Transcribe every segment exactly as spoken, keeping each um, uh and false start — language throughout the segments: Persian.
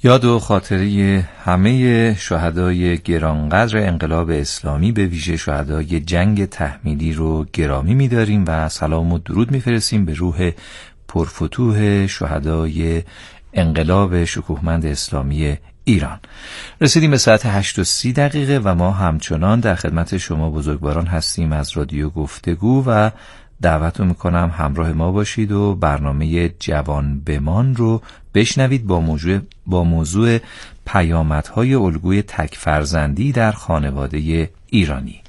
یاد و خاطره همه شهدای گرانقدر انقلاب اسلامی به ویژه شهدای جنگ تحمیلی رو گرامی می‌داریم و سلام و درود می‌فرستیم به روح پرفتوح شهدای انقلاب شکوهمند اسلامی ایران. رسیدیم به ساعت هشت و سی دقیقه و ما همچنان در خدمت شما بزرگواران هستیم از رادیو گفتگو و دعوتتون میکنم همراه ما باشید و برنامه جوان بمان رو بشنوید با موضوع با موضوع پیامدهای الگوی تک فرزندی در خانواده ایرانی.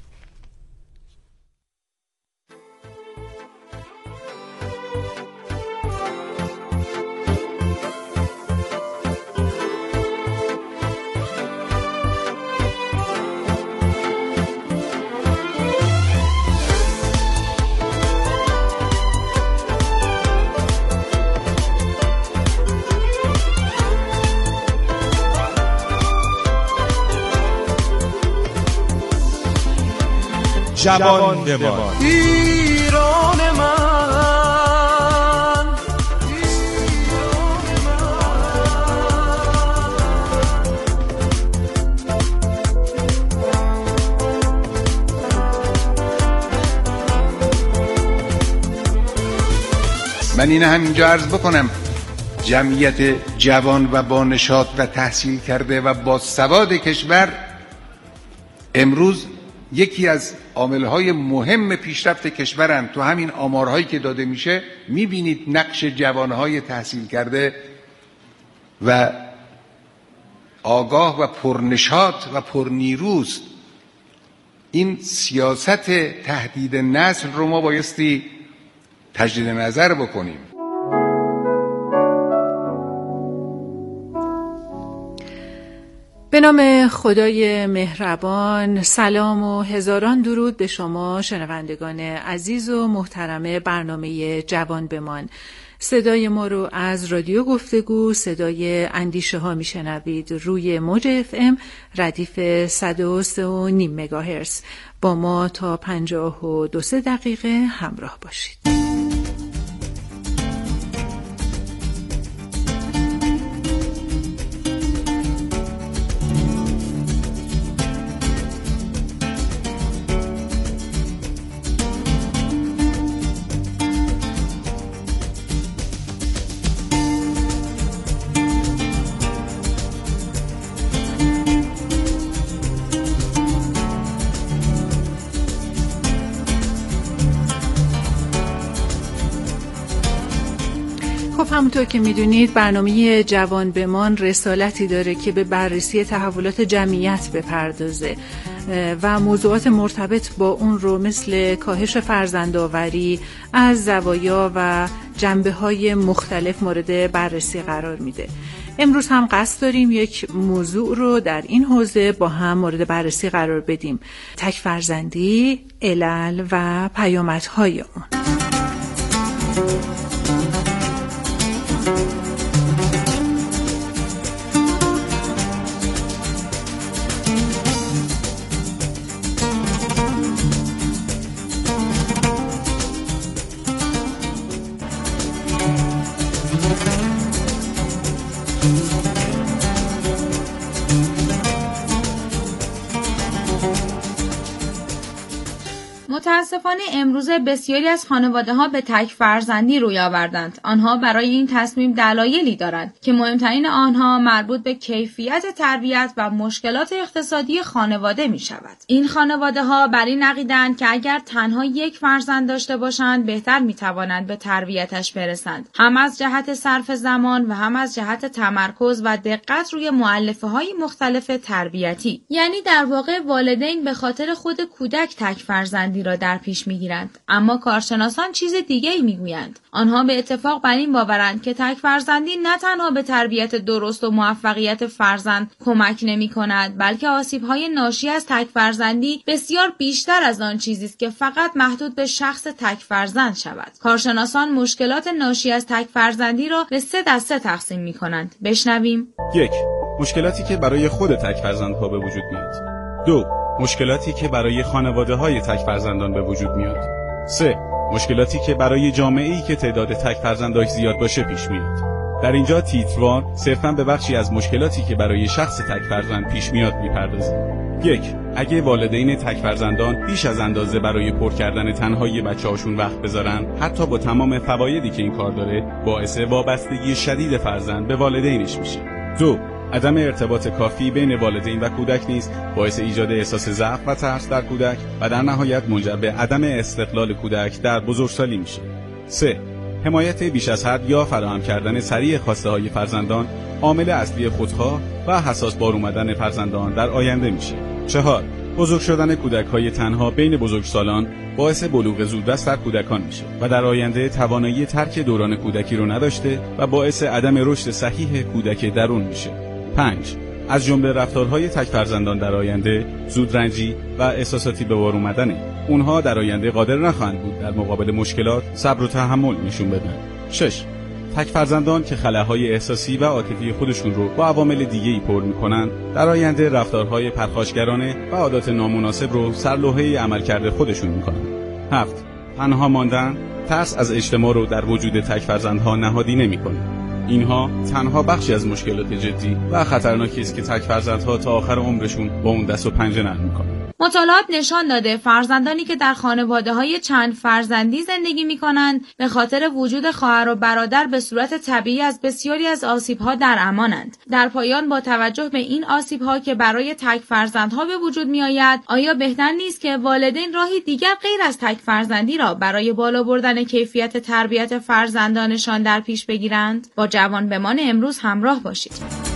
جوان بمان ایران من، من این همینجا عرض بکنم جمعیت جوان و با نشاط و تحصیل کرده و با سواد کشور امروز یکی از عاملهای مهم پیشرفت کشورند. تو همین آمارهایی که داده میشه میبینید نقش جوانهای تحصیل کرده و آگاه و پرنشاط و پرنیروست. این سیاست تهدید نسل رو ما بایستی تجدید نظر بکنیم. به نام خدای مهربان، سلام و هزاران درود به شما شنوندگان عزیز و محترم برنامه جوان بمان. صدای ما رو از رادیو گفتگو، صدای اندیشه ها میشنوید روی موج اف ام ردیف صد و سه و نیم مگاهرتز. با ما تا پنجاه و دو سه دقیقه همراه باشید. همونطور که میدونید برنامه جوان بمان رسالتی داره که به بررسی تحولات جمعیت بپردازه و موضوعات مرتبط با اون رو مثل کاهش فرزندآوری از زوایا و جنبه‌های مختلف مورد بررسی قرار میده. امروز هم قصد داریم یک موضوع رو در این حوزه با هم مورد بررسی قرار بدیم: تک فرزندی، علل و پیامدهای اون. متاسفانه امروز بسیاری از خانواده‌ها به تک فرزندی روی آوردند. آنها برای این تصمیم دلایلی دارند که مهمترین آنها مربوط به کیفیت تربیت و مشکلات اقتصادی خانواده می شود. این خانواده‌ها بر این عقیده‌اند که اگر تنها یک فرزند داشته باشند بهتر می توانند به تربیتش برسند، هم از جهت صرف زمان و هم از جهت تمرکز و دقت روی مؤلفه‌های مختلف تربیتی. یعنی در واقع والدین به خاطر خود کودک تک فرزندی را در پیش میگیرند، اما کارشناسان چیز دیگه‌ای میگویند. آنها به اتفاق بر این باورند که تک فرزندی نه تنها به تربیت درست و موفقیت فرزند کمک نمی‌کند، بلکه آسیب‌های ناشی از تک فرزندی بسیار بیشتر از آن چیزی است که فقط محدود به شخص تک فرزند شود. کارشناسان مشکلات ناشی از تک فرزندی را به سه دسته تقسیم می‌کنند. بشنویم. یک، مشکلاتی که برای خود تک فرزندها به وجود میاد. دو، مشکلاتی که برای خانواده‌های تک فرزندان به وجود میاد. سه، مشکلاتی که برای جامعه‌ای که تعداد تک فرزنداش زیاد باشه پیش میاد. در اینجا تیتروار صرفاً به بخشی از مشکلاتی که برای شخص تک فرزند پیش میاد میپردازیم. یک، اگه والدین تک فرزندان بیش از اندازه برای پر کردن تنهایی بچه‌هاشون وقت بذارن، حتی با تمام فوایدی که این کار داره، باعث وابستگی شدید فرزند به والدینش میشه. دو، عدم ارتباط کافی بین والدین و کودک نیز باعث ایجاد احساس ضعف و ترس در کودک و در نهایت منجر به عدم استقلال کودک در بزرگسالی میشه. سه، حمایت بیش از حد یا فراهم کردن سریع خواسته های فرزندان عامل اصلی خودخواه و حساس بار اومدن فرزندان در آینده میشه. چهار، بزرگ شدن کودک های تنها بین بزرگسالان باعث بلوغ زودرس در کودکان میشه و در آینده توانایی ترک دوران کودکی رو نداشته و باعث عدم رشد صحیح کودک درون میشه. پنج، از جمله رفتارهای تک فرزندان در آینده زودرنجی و احساساتی به بار اومدنه. اونها در آینده قادر نخواهند بود در مقابل مشکلات صبر و تحمل نشون بدن. شش، تک فرزندان که خلاهای احساسی و عاطفی خودشون رو با عوامل دیگه‌ای پر می‌کنن، در آینده رفتارهای پرخاشگرانه و عادات نامناسب رو سرلوحه عملکرد خودشون می‌کنن. هفت، تنها ماندن، ترس از اجتماع رو در وجود تک فرزندها نهادی نمی‌کنه. اینها تنها بخشی از مشکلات جدی و خطرناکی است که تک فرزندها تا آخر عمرشون با اون دست و پنجه نرم می‌کنن. مطالعات نشان داده فرزندانی که در خانواده‌های چند فرزندی زندگی می‌کنند به خاطر وجود خواهر و برادر به صورت طبیعی از بسیاری از آسیب‌ها در امانند. در پایان با توجه به این آسیب‌ها که برای تک فرزندها به وجود می‌آید، آیا بهتر نیست که والدین راهی دیگر غیر از تک فرزندی را برای بالا بردن کیفیت تربیت فرزندانشان در پیش بگیرند؟ با جوان بمان امروز همراه باشید.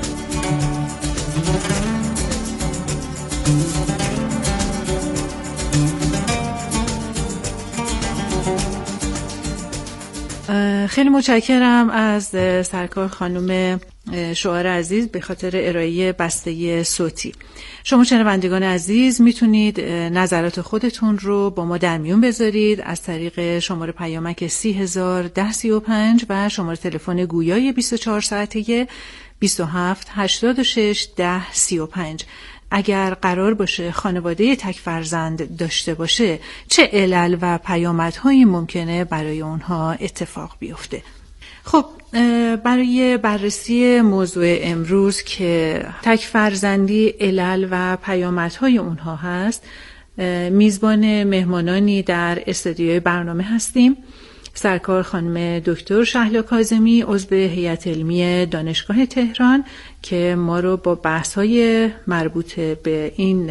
خیلی متشکرم از سرکار خانم شعار عزیز به خاطر ارائه بسته صوتی. شما شنوندگان عزیز میتونید نظرات خودتون رو با ما در میون بذارید از طریق شماره پیامک سی هزار ده سی و پنج و شماره تلفن گویای بیست و چهار ساعته بیست و هفت هشتاد و شش ده سی و پنج. اگر قرار باشه خانواده تک فرزند داشته باشه، چه علل و پیامدهایی ممکنه برای اونها اتفاق بیفته؟ خب برای بررسی موضوع امروز که تک فرزندی علل و پیامدهای اونها هست، میزبان مهمانانی در استودیوی برنامه هستیم. سرکار خانم دکتر شهلا کاظمی عضو هیئت علمی دانشگاه تهران که ما رو با بحث‌های مربوط به این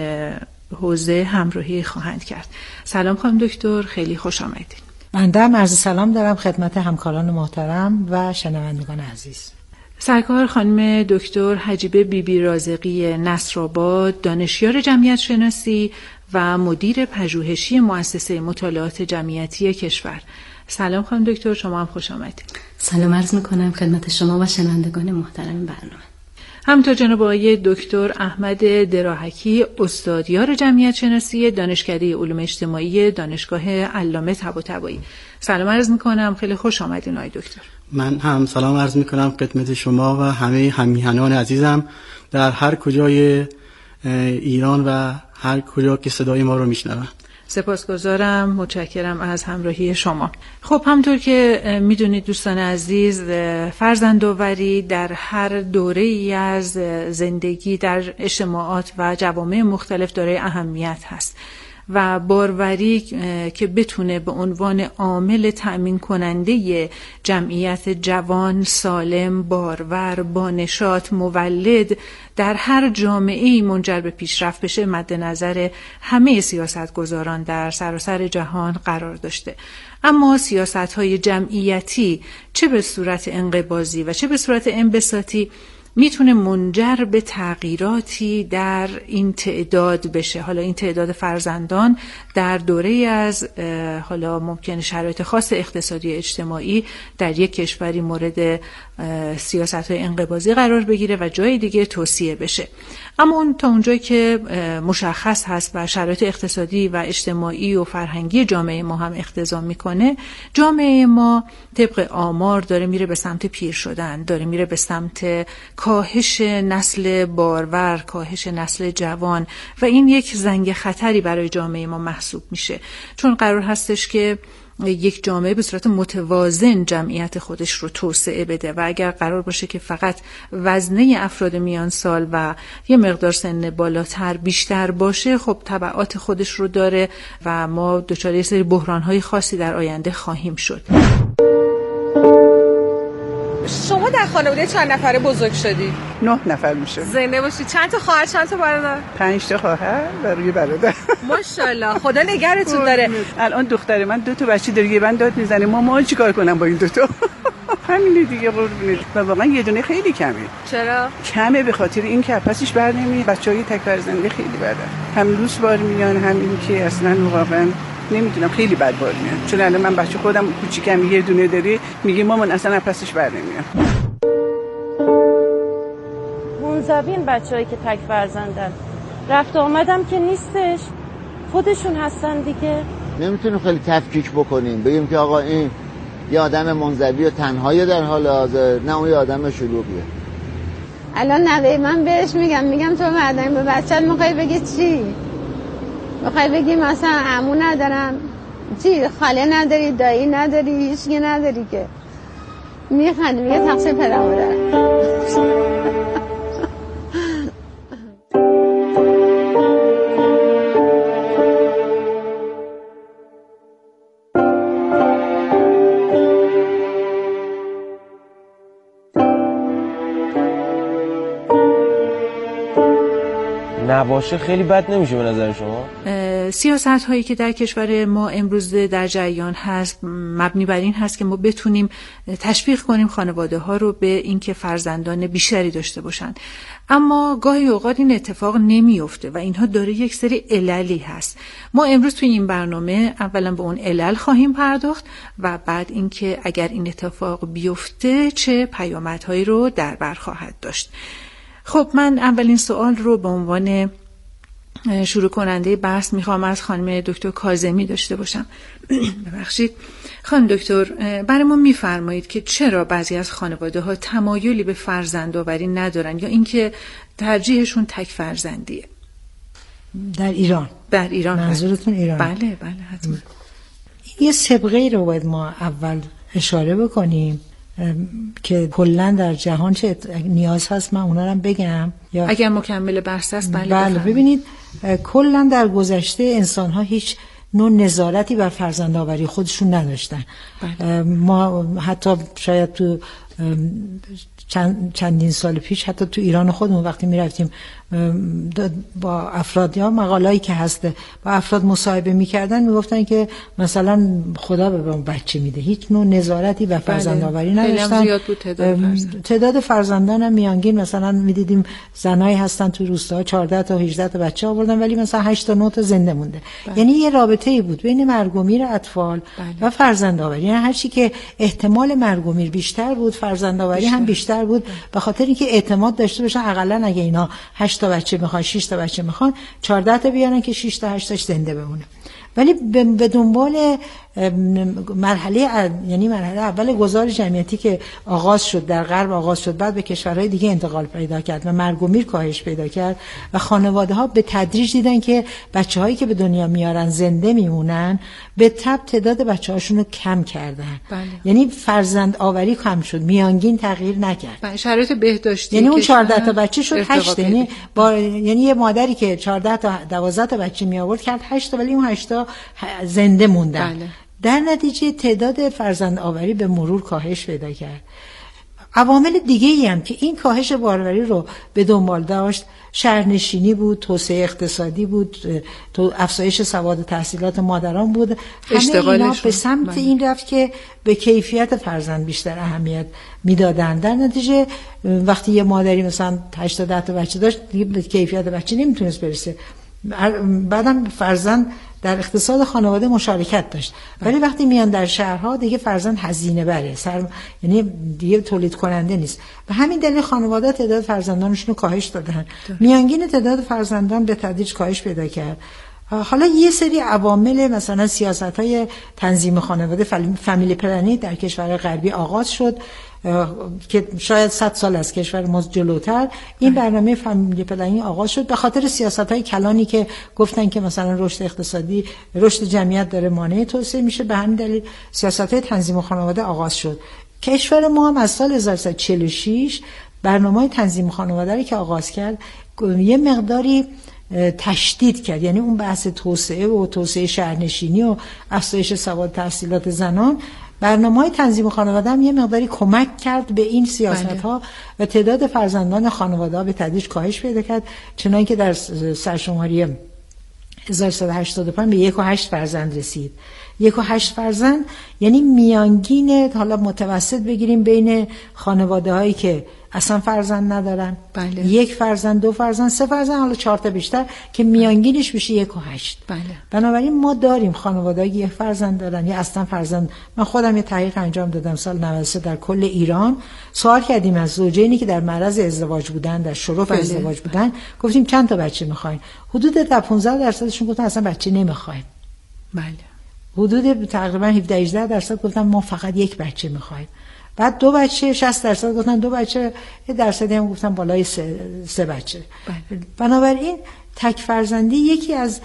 حوزه همراهی خواهند کرد. سلام خانم دکتر، خیلی خوش آمدید. بنده هم عرض سلام دارم خدمت همکاران محترم و شنوندگان عزیز. سرکار خانم دکتر حجیبه بیبی رازقی نصرآباد، دانشیار جمعیت شناسی و مدیر پژوهشی مؤسسه مطالعات جمعیتی کشور. سلام خانم دکتر، شما هم خوش آمدید. سلام عرض میکنم خدمت شما و شنوندگان محترم برنامه. همینطور جناب آقای دکتر احمد دراحکی، استادیار جمعیت شناسی، دانشکده علوم اجتماعی دانشگاه علامه طباطبایی. سلام عرض میکنم، خیلی خوش آمدین آقای دکتر. من هم سلام عرض میکنم خدمت شما و همه همیهنان عزیزم در هر کجای ایران و هر کجا که صدای ما رو میشنون. سپاسگزارم، متشکرم از همراهی شما. خب همونطور که میدونید دوستان عزیز، فرزندآوری در هر دوره‌ای از زندگی در اجتماعات و جوامع مختلف دارای اهمیت هست و باروری که بتونه به عنوان عامل تأمین کننده جمعیت جوان، سالم، بارور، با نشاط، مولد در هر جامعه‌ای منجر به پیشرفت بشه مد نظر همه سیاستگزاران در سراسر جهان قرار داشته. اما سیاست‌های جمعیتی چه به صورت انقباضی و چه به صورت انبساطی میتونه منجر به تغییراتی در این تعداد بشه. حالا این تعداد فرزندان در دوره‌ای از حالا ممکنه شرایط خاص اقتصادی اجتماعی در یک کشوری مورد سیاست‌های انقباضی قرار بگیره و جای دیگه توسعه بشه. اما اون تا اونجایی که مشخص هست و شرایط اقتصادی و اجتماعی و فرهنگی جامعه ما هم اقتضا میکنه، جامعه ما طبق آمار داره میره به سمت پیر شدن، داره میره به سمت کاهش نسل بارور، کاهش نسل جوان و این یک زنگ خطری برای جامعه ما محسوب میشه، چون قرار هستش که یک جامعه به صورت متوازن جمعیت خودش رو توسعه بده و اگر قرار باشه که فقط وزنه افراد میان سال و یه مقدار سن بالاتر بیشتر باشه، خب تبعات خودش رو داره و ما دچار یه سری بحران‌های خاصی در آینده خواهیم شد. شما در خانواده چند نفره بزرگ شدی؟ نه نفر میشه. زنده باشی. چند تا خواهر چند تا برادر؟ پنج تا خواهر و روی برادر. ماشاءالله، خدا نگهتون داره. الان دختر من دو تا بچه داره، یه من داد میزنه ماما چیکار کنم با این دو تا؟ همینه دیگه قربونت. و واقعا یه دونه خیلی کمه. چرا؟ کمه به خاطر این که پسش بر نمیاد. بچهای تک فرزندی خیلی بده. هم لوس بار میان، هم این که اصلا واقعا نمیدونم خیلی بد بار میاد. چون الان من بچه خودم کوچیکم یه دونه داره، میگه مامان اصلا پسش بر نمیاد. منزوین بچه‌هایی که تک فرزندن، رفت آمدم که نیستش، خودشون هستن دیگه. نمیتونیم خیلی تفکیک بکنیم بگیم که آقا این یه آدم منزوی و تنهایی در حال حاضر، نه اون یه آدم شلوغیه. الان نوه من بهش میگم میگم تو بعدن به بچت میخوای بگی چی؟ میخوای بگی مثلا عمو ندارم، چی خاله نداری، دایی نداری، هیچکی نداری که. میخنده میگه تقصیر پدر مادر. نباشه خیلی بد نمیشه به نظر شما؟ سیاست هایی که در کشور ما امروز در جریان هست مبنی بر این هست که ما بتونیم تشویق کنیم خانواده ها رو به اینکه فرزندان بیشتری داشته باشن، اما گاهی اوقات این اتفاق نمیفته و اینها داره یک سری عللی هست. ما امروز توی این برنامه اولا به اون علل خواهیم پرداخت و بعد اینکه اگر این اتفاق بیفته چه پیامدهایی رو در بر خواهد داشت. خب من اولین سوال رو به عنوان شروع کننده بحث میخوام از خانم دکتر کاظمی داشته باشم. ببخشید خانم دکتر، برای ما میفرمایید که چرا بعضی از خانواده ها تمایلی به فرزندآوری ندارن یا اینکه ترجیحشون تک فرزندیه؟ در ایران. در ایران منظورتون ایران؟ بله بله حتما. یه سابقه رو باید ما اول اشاره بکنیم که کلا در جهان چه نیاز هست، من اونا رو بگم یا اگر مکمل بحث است. بله, بله ببینید کلا در گذشته انسان ها هیچ نوع نظارتی بر فرزندآوری خودشون نداشتن. بله. ما حتی شاید تو چند چندین سال پیش حتی تو ایران خودمون وقتی میرفتیم با افراد یا مقالهایی که هسته با افراد مصاحبه میکردن میگفتن که مثلا خدا به اون بچه میده، هیچ نوع نظارتی بر فرزندآوری نداشتن. زیاد بود تعداد فرزند. تعداد فرزندان هم میانگین مثلا میدیدیم زنایی هستن تو روستاها چهارده تا هجده تا بچه آوردن ولی مثلا هشت تا نه تا زنده مونده. بله. یعنی یه رابطه‌ای بود بین مرگ و میر اطفال بله. و فرزندآوری. یعنی هر چی که احتمال مرگ و میر بیشتر بود فرزندآوری هم بیشتر بود، به خاطر اینکه اعتماد داشته باشن حداقل اگه اینا هشت تا بچه میخوان شش تا بچه میخوان چهارده تا بیارن که شش تا هشت تاش زنده بمونه. ولی به دنبال مرحله یعنی مرحله اول گذار جمعیتی که آغاز شد در غرب آغاز شد، بعد به کشورهای دیگه انتقال پیدا کرد و مرگ و میر کاهش پیدا کرد و خانواده ها به تدریج دیدن که بچه‌هایی که به دنیا میارن زنده میمونن به تبع تعداد بچه‌هاشون رو کم کردن. بله. یعنی فرزند آوری کم شد، میانگین تغییر نکرد. بله. شرایط بهداشتی یعنی اون چهارده تا بچه شد هشت. یعنی با یعنی یه مادری که چهارده تا دوازده تا بچه می آورد کرد هشت تا، ولی اون هشت تا زنده موندن. بله. در نتیجه تعداد فرزند آوری به مرور کاهش پیدا کرد. عوامل دیگه ای هم که این کاهش باروری رو به دنبال داشت شهرنشینی بود، توسعه اقتصادی بود، تو افزایش سواد تحصیلات مادران بود. همه اینا به سمت این رفت که به کیفیت فرزند بیشتر اهمیت میدادن. در نتیجه وقتی یه مادری مثلا هشت تا ده تا بچه داشت دیگه به کیفیت بچه نمیتونست برسه. بعدم فرزند در اقتصاد خانواده مشارکت داشت، ولی وقتی میان در شهرها دیگه فرزند هزینه بره، سر یعنی دیگه تولید کننده نیست. به همین دلیل خانواده تعداد فرزندانشون رو کاهش دادن. میانگین تعداد فرزندان به تدریج کاهش پیدا کرد حالا یه سری عوامل مثلا سیاست‌های تنظیم خانواده فامیلی پلنینگ در کشور غربی آغاز شد که شاید صد سال از کشور ما جلوتر این برنامه فامیلی پلنینگ آغاز شد به خاطر سیاست‌های کلانی که گفتن که مثلا رشد اقتصادی، رشد جمعیت داره مانع توسعه میشه، به همین دلیل سیاست‌های تنظیم خانواده آغاز شد. کشور ما هم از سال هزار و سیصد و چهل و شش برنامه‌های تنظیم خانواده رو که آغاز کرد یه مقداری تشدید کرد، یعنی اون بحث توسعه و توسعه شهرنشینی و افزایش سواد تحصیلات زنان، برنامه‌های تنظیم خانواده هم یه مقداری کمک کرد به این سیاست‌ها و تعداد فرزندان خانواده‌ها به تدریج کاهش پیدا کرد، چنانکه که در سرشماری هزار و سیصد و هشتاد و پنج به یک و هشت فرزند رسید. یک و هشت فرزند یعنی میانگین، حالا متوسط بگیریم بین خانواده هایی که اصلا فرزند ندارن، بله. یک فرزند، دو فرزند، سه فرزند، حالا چهار تا بیشتر که میانگینش بشه یک و هشت. بله. بنابراین ما داریم خانواده‌ای یک فرزند دارن یا اصلا فرزند. من خودم یه تحقیق انجام دادم سال نود و سه در کل ایران، سوال کردیم از زوجینی که در معرض ازدواج بودن، در شرف بله. ازدواج بودن، گفتیم چند تا بچه می‌خواید؟ حدود تا پانزده درصدشون گفتن اصلا بچه نمی‌خوایم. بله. حدود تقریبا هفده هجده درصد گفتن ما فقط یک بچه می‌خوایم. بعد دو بچه شصت درصد گفتن دو بچه، یه درصدی هم گفتن بالای سه, سه بچه. بله. بنابراین تک فرزندی یکی از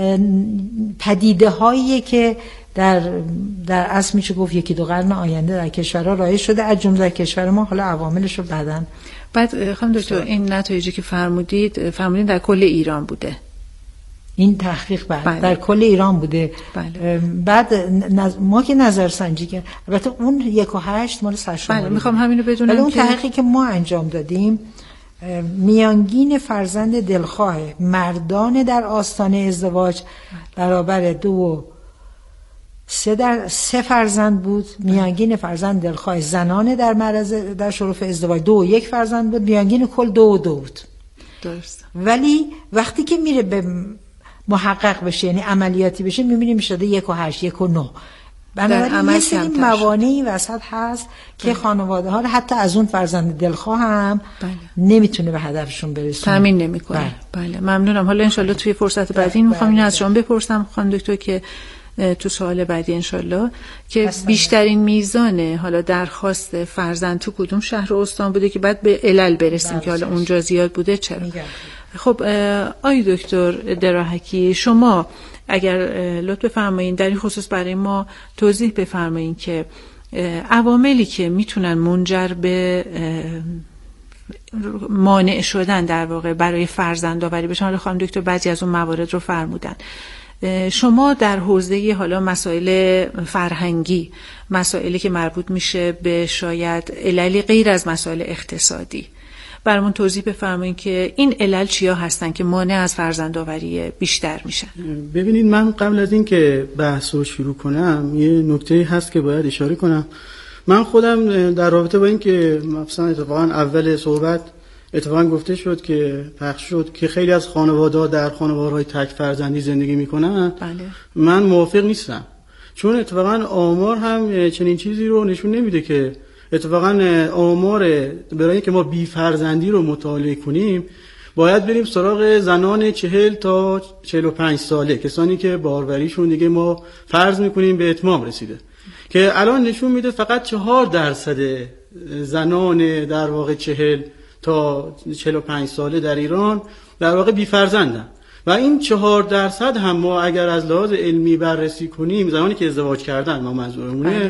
پدیده هاییه که در در اصل میشه گفت یکی دو قرن آینده در کشورها رایج شده، از جمله در کشور ما. حالا عواملش رو بعداً. بعد خانم دکتر این نتایجی که فرمودید فرمودید در کل ایران بوده؟ این تحقیق بعد بله. در کل ایران بوده. بله. بعد نز... ما که نظر سنجی کرد، البته اون یک و هشت مال سرشماری. بله میخوام همینو بدونم. ولی اون که... تحقیقی که ما انجام دادیم میانگین فرزند دلخواه مردان در آستانه ازدواج برابر دو و سه در سه فرزند بود. میانگین فرزند دلخواه زنان در معرض در شرف ازدواج دو و یک فرزند بود. میانگین کل دو و دو بود. درست. ولی وقتی که میره به محقق بشه، یعنی عملیاتی بشه، میبینیم شده یک و هشت، یک و نو. بنابراین یه سری موانعی وسط هست که خانواده ها حتی از اون فرزند دلخواه هم بله. نمیتونه به هدفشون برسونه، تامین نمیکنه. بله. بله ممنونم. حالا انشالله توی فرصت بعدی بله. میخوام اینو از شما بپرسم خانم دکتر که تو سوال بعدی انشالله که اصلا بیشترین میزان حالا درخواست فرزند تو کدوم شهر و استان بوده که بعد به علل برسیم که حالا اونجا زیاد بوده چرا؟ خب آی دکتر دراحکی، شما اگر لطف بفرمایید در این خصوص برای ما توضیح بفرمایید که عواملی که میتونن منجر به مانع شدن در واقع برای فرزندآوری بشن، حالا خانم دکتر بعضی از اون موارد رو فرمودن، شما در حوزه حالا مسائل فرهنگی، مسائلی که مربوط میشه به شاید عللی غیر از مسائل اقتصادی، برامون توضیح بفرمایید که این علل چیا هستن که مانع از فرزندآوری بیشتر میشن؟ ببینید، من قبل از این که بحث رو شروع کنم یه نکته هست که باید اشاره کنم. من خودم در رابطه با این که مثلا اتفاقا اول صحبت اتفاقا گفته شد که پخش شد که خیلی از خانواده‌ها در خانواده‌های تک فرزندی زندگی میکنن، بله. من موافق نیستم، چون اتفاقا آمار هم چنین چیزی رو نشون نمیده که اتفاقا آمار برای اینکه ما بی فرزندی رو مطالعه کنیم باید بریم سراغ زنان چهل تا چهل و پنج ساله، کسانی که باروریشون دیگه ما فرض میکنیم به اتمام رسیده، که الان نشون میده فقط چهار درصد زنان در واقع چهل تا چهل و پنج ساله در ایران در واقع بی فرزندن. و این چهار درصد هم ما اگر از لحاظ علمی بررسی کنیم، زنانی که ازدواج کردن ما منظورمونه،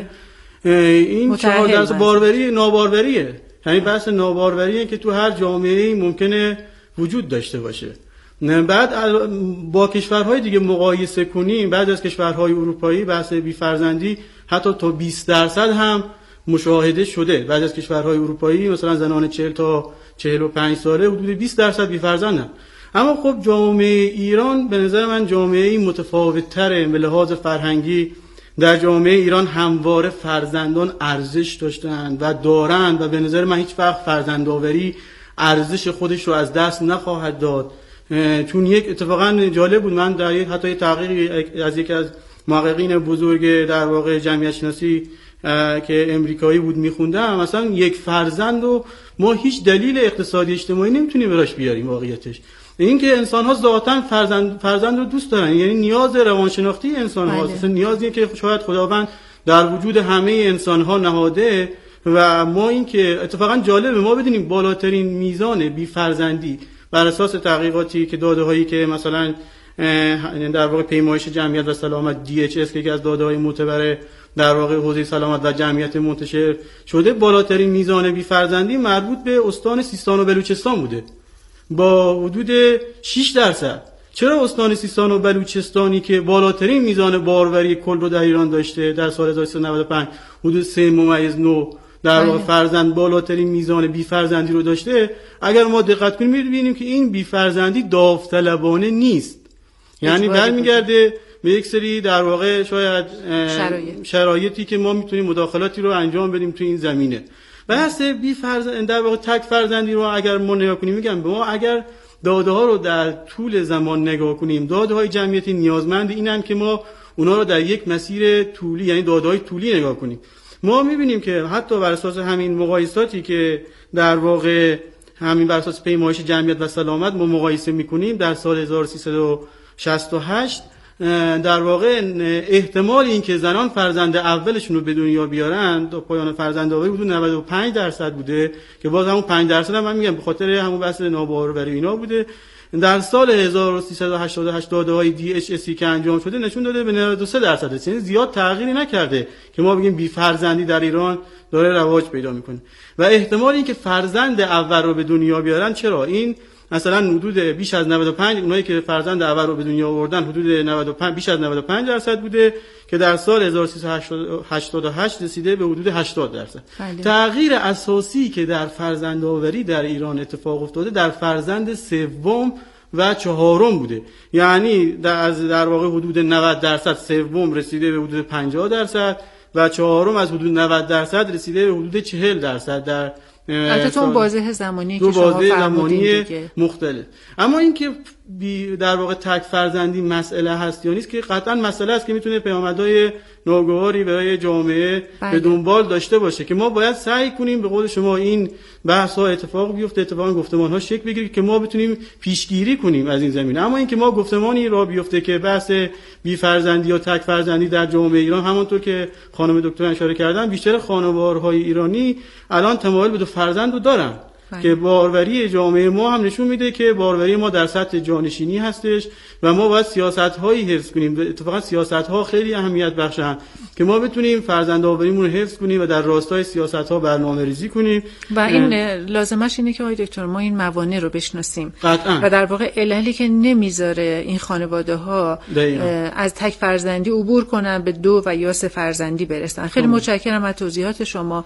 این چهار درصد باروری ناباروریه، یعنی بحث ناباروریه که تو هر جامعه‌ای ممکنه وجود داشته باشه. بعد با کشورهای دیگه مقایسه کنیم، بعد از کشورهای اروپایی بحث بی فرزندی حتی تا بیست درصد هم مشاهده شده. بعد از کشورهای اروپایی مثلا زنان چهل تا چهل و پنج ساله حدود بیست درصد بی فرزندن. اما خب جامعه ایران به نظر من جامعه‌ای متفاوت‌تره به لحاظ فرهنگی. در جامعه ایران همواره فرزندان ارزش داشتن و دارن و به نظر من هیچ وقت فرزندآوری ارزش خودش رو از دست نخواهد داد. چون یک اتفاقا جالب بود، من در یک حتی تحقیقی از یک از محققین بزرگ در واقع جمعیت شناسی که امریکایی بود میخوندم، مثلا یک فرزند رو ما هیچ دلیل اقتصادی اجتماعی نمیتونیم براش بیاریم واقعیتش. اینکه انسان‌ها ذاتاً فرزند فرزند رو دوست دارن، یعنی نیاز روانشناختی انسان‌ها است، نیازی که شاید خداوند در وجود همه انسان‌ها نهاده. و ما این که اتفاقا جالبه ما بدونیم بالاترین میزان بی فرزندی بر اساس تحقیقاتی که داده هایی که مثلا در واقع پیمایش جمعیت و سلامت دی اچ اس که یکی از داده های معتبر در واقع حوزه سلامت و جمعیت منتشر شده، بالاترین میزان بی فرزندی مربوط به استان سیستان و بلوچستان بوده با حدود شش درصد. چرا استان سیستان و بلوچستانی که بالاترین میزان باروری کل رو در ایران داشته در سال هزار و سیصد و نود و پنج حدود سه ممیز نه در واقع فرزند بالاترین میزان بی فرزندی رو داشته، اگر ما دقت کنیم می‌بینیم که این بی فرزندی داوطلبانه نیست، یعنی برمیگرده به یک سری در واقع شاید شرایط. شرایطی که ما میتونیم مداخلاتی رو انجام بدیم تو این زمینه. بحث بی فرزند در واقع تک فرزندی رو اگر ما نگاه کنیم، میگم به ما اگر داده ها رو در طول زمان نگاه کنیم، داده های جمعیتی نیازمند اینن که ما اونا رو در یک مسیر طولی یعنی داده های طولی نگاه کنیم. ما میبینیم که حتی بر اساس همین مقایساتی که در واقع همین بر اساس پیمایش جمعیت و سلامت ما مقایسه میکنیم در سال هزار و سیصد و شصت و هشت در واقع احتمال این که زنان فرزند اولشون رو به دنیا بیارن تا پایان فرزندآوری حدود نود و پنج درصد بوده که باز همون پنج درصد هم من میگم به خاطر همون بحث ناباروری اینا بوده. در سال هزار و سیصد و هشتاد و هشت داده‌های دی اچ اس که انجام شده نشون داده به نود و سه درصد، یعنی زیاد تغییری نکرده که ما بگیم بی فرزندی در ایران داره رواج پیدا میکنه. و احتمال این که فرزند اول رو به دنیا بیارن، چرا این مثلا حدود بیش از نود و پنج اونایی که فرزند اول رو به دنیا آوردن حدود نود و پنج بیش از نود و پنج درصد بوده که در سال هزار و سیصد و هشتاد و هشت رسیده به حدود هشتاد درصد. بله. تغییر اساسی که در فرزندآوری در ایران اتفاق افتاده در فرزند سوم و چهارم بوده، یعنی در در واقع حدود نود درصد سوم رسیده به حدود پنجاه درصد و چهارم از حدود نود درصد رسیده به حدود چهل درصد در البته اون بازه زمانی که شما فرمودین مختلف. اما اینکه در واقع تک فرزندی مسئله هست یا نیست که قطعا مسئله است که میتونه پیامدهای ناگواری برای جامعه بله. به دنبال داشته باشه که ما باید سعی کنیم به قول شما این بحث ها اتفاق بیفته، اتفاقا گفتمان ها شکل بگیره که ما بتونیم پیشگیری کنیم از این زمینه. اما اینکه ما گفتمانی را بیفته که بحث بی فرزندی یا تک فرزندی در جامعه ایران، همونطور که خانم دکتر اشاره کردن، بیشتر خانوارهای ایرانی الان تمایل به دو فرزند رو دارن باید. که باروری جامعه ما هم نشون میده که باروری ما در سطح جانشینی هستش و ما باید سیاست‌هایی حفظ کنیم. اتفاقا سیاست‌ها خیلی اهمیت بخشن که ما بتونیم فرزندآوریمون رو حفظ کنیم و در راستای سیاست‌ها برنامه‌ریزی کنیم و این لازمش اینه که آقای دکتر ما این موانع رو بشناسیم قطعا. و در واقع عللی که نمیذاره این خانواده‌ها از تک فرزندی عبور کنن به دو و یا سه فرزندی برسن. خیلی متشکرم از توضیحات شما.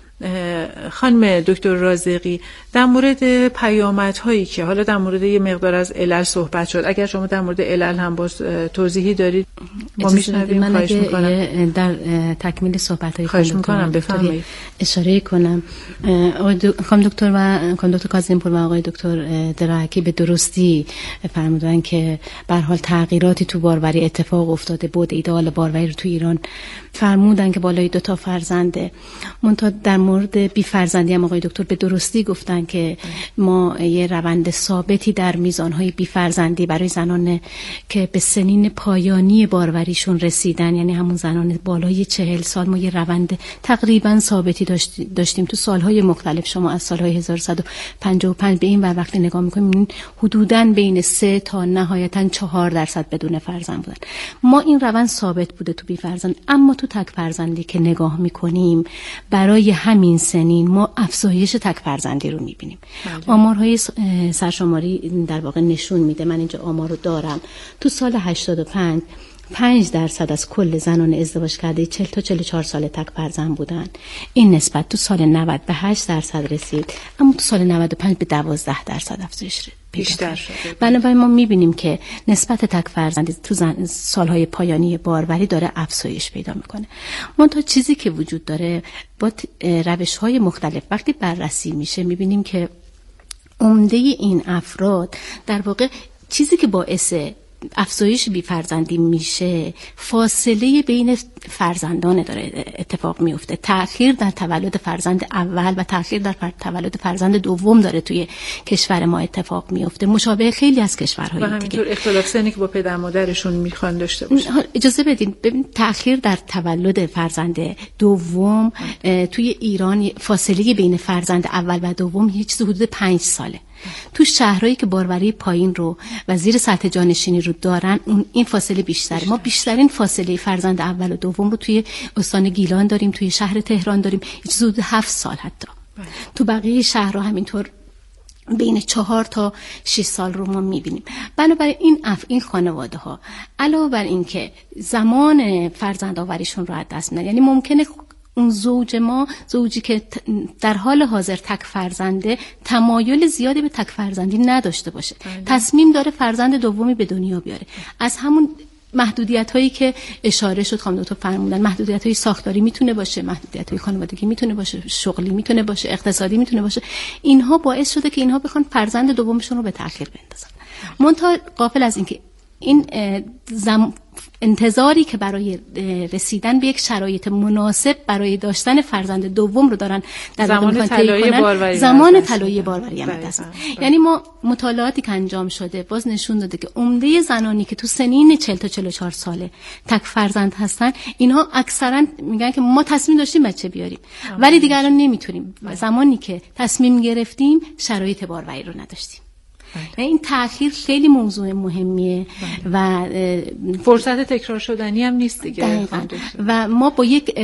خانم دکتر رازقی، در مورد پیامدهایی که حالا در مورد یه مقدار از علل صحبت شد، اگر شما در مورد علل هم باز توضیحی دارید ما میشنویم. من خواهش میکنم در تکمیل صحبت‌های خواهش میکنم بفرمایید اشاره کنم. خانم دکتر و خانم دکتر کاظمی پور و آقای دکتر دراحکی به درستی فرمودن که به هر حال تغییراتی تو باروری اتفاق افتاده. بود ایدئال باروری رو تو ایران فرمودن که بالای دو تا فرزنده. منتها در مورد بی فرزندی هم آقای دکتر به درستی گفتن که ما یه روند ثابتی در میزانهای بی فرزندی برای زنان که به سنین پایانی باروریشون رسیدن، یعنی همون زنان بالای چهل سال، ما یه روند تقریبا ثابتی داشتیم تو سالهای مختلف. شما از سالهای هزار و صد و پنجاه و پنج به این ور وقتی نگاه میکنیم حدوداً بین سه تا نهایتاً چهار درصد بدون فرزند بودن. ما این روند ثابت بوده تو بی فرزند. اما تو تک فرزندی که نگاه میکنیم برای همین سنین ما افزایش تک فرزندی رو میبینیم. بله. آمارهای سرشماری در واقع نشون میده، من اینجا آمار رو دارم، تو سال هشتاد و پنج پنج درصد از کل زنان ازدواج کرده چهل تا چهل و چهار ساله تک فرزند بودن. این نسبت تو سال نود به هشت درصد رسید، اما تو سال نود و پنج به دوازده درصد افزایش بیشتر شده. بنابراین ما میبینیم که نسبت تک فرزندی تو سالهای پایانی باروری داره افزایش پیدا میکنه. منتها چیزی که وجود داره با روش‌های مختلف وقتی بررسی میشه میبینیم که عمده این افراد در واقع چیزی که باعث افزایش بی فرزندی میشه، فاصله بین فرزندان داره اتفاق میفته. تأخیر در تولد فرزند اول و تأخیر در تولد فرزند دوم داره توی کشور ما اتفاق میفته، مشابه خیلی از کشورهای دیگه. و همینطور اختلاف سنی که با پدر مادرشون میخوان داشته باشن. اجازه بدین، ببین تأخیر در تولد فرزند دوم توی ایران فاصله بین فرزند اول و دوم هیچ حدود پنج ساله. تو شهرهایی که باروری پایین رو و زیر سطح جانشینی رو دارن اون این فاصله بیشتره. بیشتر. ما بیشترین فاصله فرزند اول و دوم رو توی استان گیلان داریم، توی شهر تهران داریم، هیچ حدود هفت سال حتی. بله. تو بقیه شهرها همینطور بین چهار تا شش سال رو ما میبینیم. بنابراین این اف این خانواده ها علاوه بر این که زمان فرزند آوریشون رو از دست میدن، یعنی ممکنه اون زوج ما، زوجی که در حال حاضر تک فرزنده، تمایل زیادی به تک فرزندی نداشته باشه، بله. تصمیم داره فرزند دومی به دنیا بیاره. از همون محدودیت هایی که اشاره شد خانم دکتر فرمودن، محدودیت های ساختاری میتونه باشه، محدودیت های خانوادگی میتونه باشه، شغلی میتونه باشه، اقتصادی میتونه باشه، اینها باعث شده که اینها بخوان فرزند دومشون رو به تأخیر بندازن. منتها غافل از اینکه این زم... انتظاری که برای رسیدن به یک شرایط مناسب برای داشتن فرزند دوم رو دارن در زمان طلایی باروری، زمان طلایی باروری هم دست. یعنی ما مطالعاتی که انجام شده باز نشون داده که عمده زنانی که تو سنین چهل تا چهل و چهار ساله تک فرزند هستن، اینها اکثرا میگن که ما تصمیم داشتیم بچه بیاریم ولی دیگه الان نمیتونیم. زمانی که تصمیم گرفتیم شرایط باروری رو نداشتیم. بله. این تأخیر خیلی موضوع مهمیه. بله. و فرصت تکرار شدنی هم نیست دیگه. و ما با یک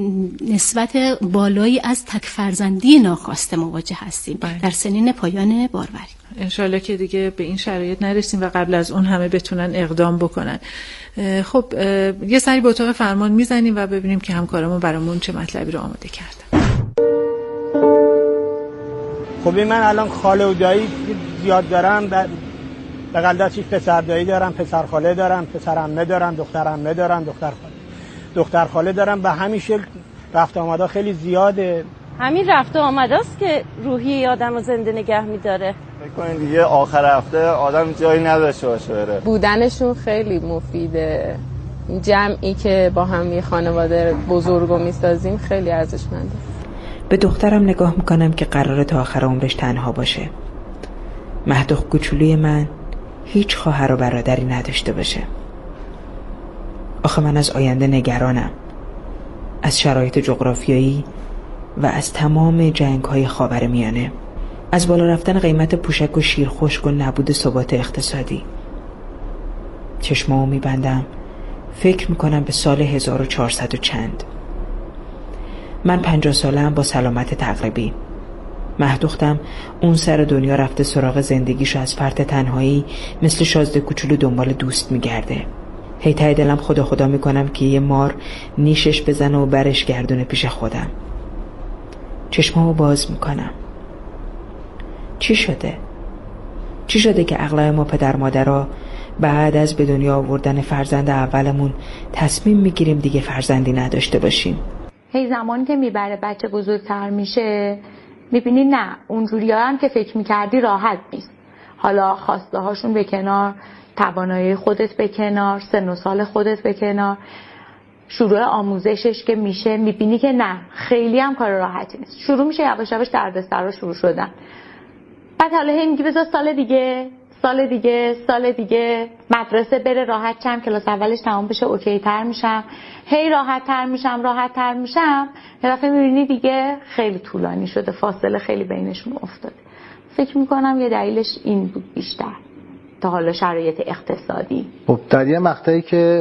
نسبت بالایی از تک فرزندی ناخواسته مواجه هستیم. بله. در سنین پایان باروری. انشالله که دیگه به این شرایط نرسیم و قبل از اون همه بتونن اقدام بکنن. خب یه سری به اتاق فرمان میزنیم و ببینیم که همکارمون برامون چه مطلبی رو آماده کردن. خب من الان خاله و دایی زیاد دارم، به قلداتی پسر دایی دارم، پسر خاله دارم، پسر عمه دارم، دختر عمه دارم، دختر خاله دختر خاله دارم. به همیشه رفت آمده خیلی زیاده. همین رفت آمداست که روحیه آدم رو زنده نگه میداره. فکر کنید دیگه آخر هفته آدم جایی نداشته باشه بره. بودنشون خیلی مفیده. جمعی که با هم یه خانواده بزرگو میسازیم خیلی ارزشمنده. به دخترم نگاه میکنم که قراره تا آخر عمرش تنها باشه. مهدوخ کوچولوی من هیچ خواهر و برادری نداشته باشه. آخه من از آینده نگرانم، از شرایط جغرافیایی و از تمام جنگ‌های خاورمیانه، از بالا رفتن قیمت پوشک و شیر خشک و نبود ثبات اقتصادی. چشمامو میبندم، فکر میکنم به سال هزار و چهارصد و چند. من پنجاه ساله‌ام با سلامت تقریبی. مهدوختم اون سر دنیا رفته سراغ زندگیشو از فرط تنهایی مثل شازده کوچولو دنبال دوست میگرده. هی ته دلم خدا خدا میکنم که یه مار نیشش بزنه و برش گردونه پیش خودم. چشمامو باز میکنم. چی شده؟ چی شده که اغلب ما پدر مادرها بعد از به دنیا آوردن فرزند اولمون تصمیم میگیریم دیگه فرزندی نداشته باشیم؟ هی زمانی که میبره بچه بزرگتر میشه میبینی نه اونجوری هم که فکر میکردی راحت نیست. حالا خواسته هاشون به کنار، توانایی خودت به کنار، سن و سال خودت به کنار، شروع آموزشش که میشه میبینی که نه خیلی هم کار راحتی نیست. شروع میشه یواش یواش دردسرا شروع شدن. بعد حالا هی میگی بذار سال دیگه سال دیگه سال دیگه مدرسه بره راحت چم، کلاس اولش تمام بشه اوکی تر میشم، هی راحت تر میشم راحت تر میشم. یه دفعه میبینی دیگه خیلی طولانی شده، فاصله خیلی بینشون افتاده. فکر میکنم یه دلیلش این بود بیشتر تا حالا شرایط اقتصادی. خب در یه مقطعی که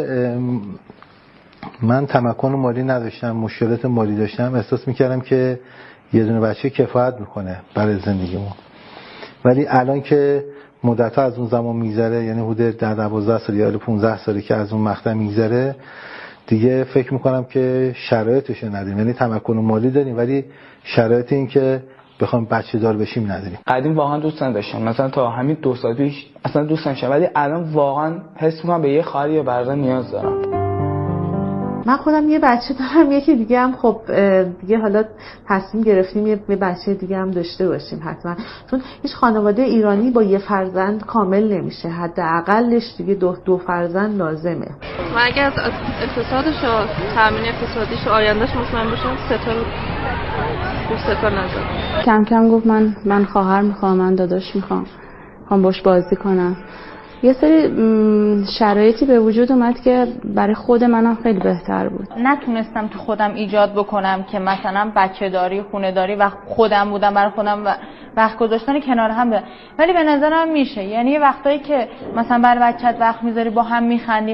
من تمکن مالی نداشتم، مشکلات مالی داشتم، احساس میکردم که یه دونه بچه کفایت میکنه برای زندگیمون. ولی الان که مدت‌ها از اون زمان میگذره، یعنی حدود در دوازده سال یا پانزده سالی که از اون مقطع میگذره، دیگه فکر میکنم که شرایطش نداریم. یعنی تمکن مالی داریم ولی شرایط این که بخوام بچه دار بشیم نداریم. قدیم واقعا دوست نداشتم، مثلا تا همین دو سال پیش اصلا دوست نداشتم، ولی الان واقعا حس میکنم به یه خواهر یا برادر نیاز دارم. من خودم یه بچه دارم، یکی دیگه هم خب دیگه حالا تصمیم گرفتیم یه بچه دیگه هم داشته باشیم حتما، چون هیچ خانواده ایرانی با یه فرزند کامل نمیشه، حداقلش دیگه دو, دو فرزند لازمه. و اگه از اقتصادش و تامین اقتصادیش و آیندهش مطمئن باشم سه تا رو سه تا نذارم. کم کم گفت من من خواهر میخوام، من داداش میخوام، میخوام باش بازی کنم. یه سری شرایطی به وجود اومد که برای خود منم خیلی بهتر بود. نتونستم تو خودم ایجاد بکنم که مثلا بچه داری، خونه داری و خودم بودم برای خودم و وقت گذاشتن کنار هم ده. ولی به نظرم میشه، یعنی یه وقتایی که مثلا برای بچت وقت میذاری، با هم میخندی،